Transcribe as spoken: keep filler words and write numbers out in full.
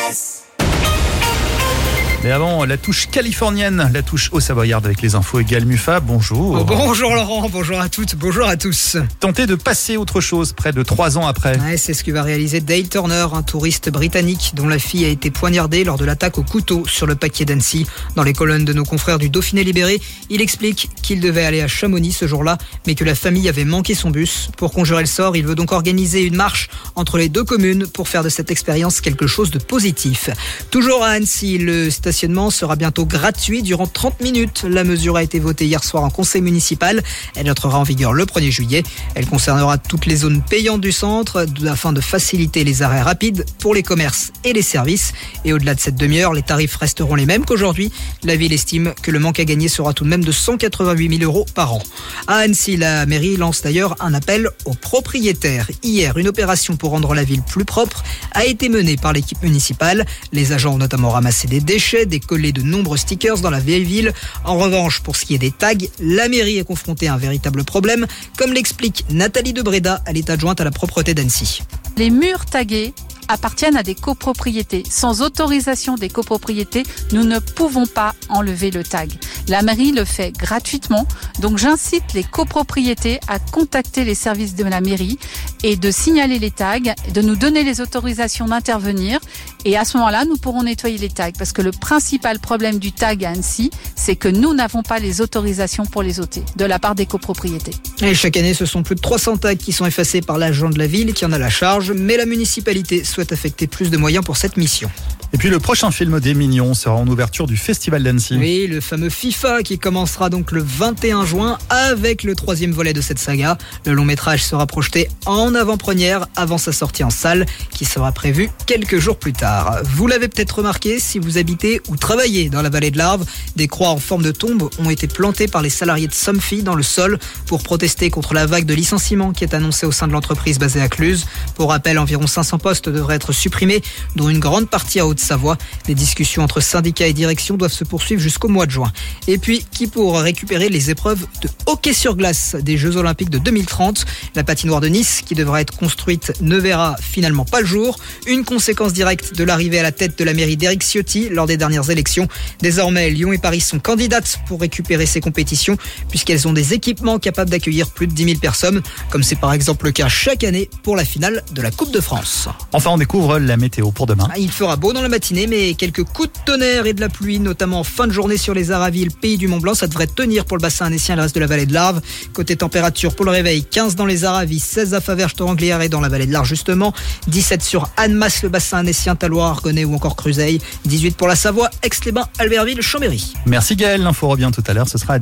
S. Mais avant, la touche californienne, la touche au savoyarde avec les infos égales Mufa. Bonjour. Oh, bonjour Laurent, bonjour à toutes, bonjour à tous. Tenter de passer autre chose près de trois ans après. Ouais, c'est ce que va réaliser Dale Turner, un touriste britannique dont la fille a été poignardée lors de l'attaque au couteau sur le paquier d'Annecy. Dans les colonnes de nos confrères du Dauphiné Libéré, il explique qu'il devait aller à Chamonix ce jour-là, mais que la famille avait manqué son bus. Pour conjurer le sort, il veut donc organiser une marche entre les deux communes pour faire de cette expérience quelque chose de positif. Toujours à Annecy, le stationnement sera bientôt gratuit durant trente minutes. La mesure a été votée hier soir en conseil municipal. Elle entrera en vigueur le premier juillet. Elle concernera toutes les zones payantes du centre afin de faciliter les arrêts rapides pour les commerces et les services. Et au-delà de cette demi-heure, les tarifs resteront les mêmes qu'aujourd'hui. La ville estime que le manque à gagner sera tout de même de cent quatre-vingt-huit mille euros par an. À Annecy, la mairie lance d'ailleurs un appel aux propriétaires. Hier, une opération pour rendre la ville plus propre a été menée par l'équipe municipale. Les agents ont notamment ramassé des déchets, décollé de nombreux stickers dans la vieille ville. En revanche, pour ce qui est des tags, la mairie est confrontée à un véritable problème, comme l'explique Nathalie de Breda, elle est adjointe à la propreté d'Annecy. Les murs tagués appartiennent à des copropriétés. Sans autorisation des copropriétés, nous ne pouvons pas enlever le tag. La mairie le fait gratuitement, donc j'incite les copropriétés à contacter les services de la mairie et de signaler les tags, de nous donner les autorisations d'intervenir, et à ce moment-là, nous pourrons nettoyer les tags, parce que le principal problème du tag à Annecy, c'est que nous n'avons pas les autorisations pour les ôter, de la part des copropriétés. Et chaque année, ce sont plus de trois cents tags qui sont effacés par l'agent de la ville qui en a la charge, mais la municipalité souhaite affecter plus de moyens pour cette mission. Et puis le prochain film des Mignons sera en ouverture du Festival d'Annecy. Oui, le fameux FIFA qui commencera donc le vingt et un juin avec le troisième volet de cette saga. Le long métrage sera projeté en avant-première avant sa sortie en salle qui sera prévue quelques jours plus tard. Vous l'avez peut-être remarqué si vous habitez ou travaillez dans la vallée de l'Arve, des croix en forme de tombe ont été plantées par les salariés de Somfy dans le sol pour protester contre la vague de licenciements qui est annoncée au sein de l'entreprise basée à Cluse. Pour rappel, environ cinq cents postes devraient être supprimés, dont une grande partie à Haute-Savoie. Les discussions entre syndicats et direction doivent se poursuivre jusqu'au mois de juin. Et puis, qui pourra récupérer les épreuves de hockey sur glace des Jeux Olympiques de deux mille trente? La patinoire de Nice, qui devra être construite, ne verra finalement pas le jour. Une conséquence directe de l'arrivée à la tête de la mairie d'Éric Ciotti lors des dernières élections. Désormais, Lyon et Paris sont candidates pour récupérer ces compétitions, puisqu'elles ont des équipements capables d'accueillir plus de dix mille personnes, comme c'est par exemple le cas chaque année pour la finale de la Coupe de France. Enfin, on découvre la météo pour demain. Il fera beau dans la matinée, mais quelques coups de tonnerre et de la pluie, notamment en fin de journée sur les Aravis, pays du Mont-Blanc. Ça devrait tenir pour le bassin annécien et le reste de la vallée de l'Arve. Côté température, pour le réveil, quinze dans les Aravis, seize à Faverges-Torrenglières et dans la vallée de l'Arve justement, dix-sept sur Annemasse, le bassin annécien, Talloires, Argonay ou encore Cruseille, dix-huit pour la Savoie, Aix-les-Bains, Albertville, Chambéry. Merci Gaël, l'info revient tout à l'heure, ce sera à